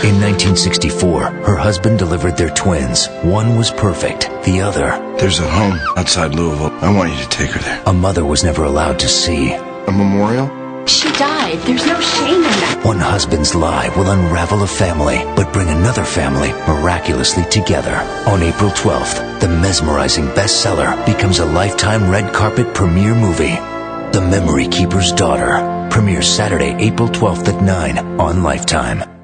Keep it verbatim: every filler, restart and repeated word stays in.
In nineteen sixty-four, her husband delivered their twins. One was perfect, the other... There's a home outside Louisville. I want you to take her there. A mother was never allowed to see. A memorial? She died. There's no shame in that. One husband's lie will unravel a family, but bring another family miraculously together. On April twelfth, the mesmerizing bestseller becomes a Lifetime red carpet premiere movie. The Memory Keeper's Daughter premieres Saturday, April twelfth at nine on Lifetime.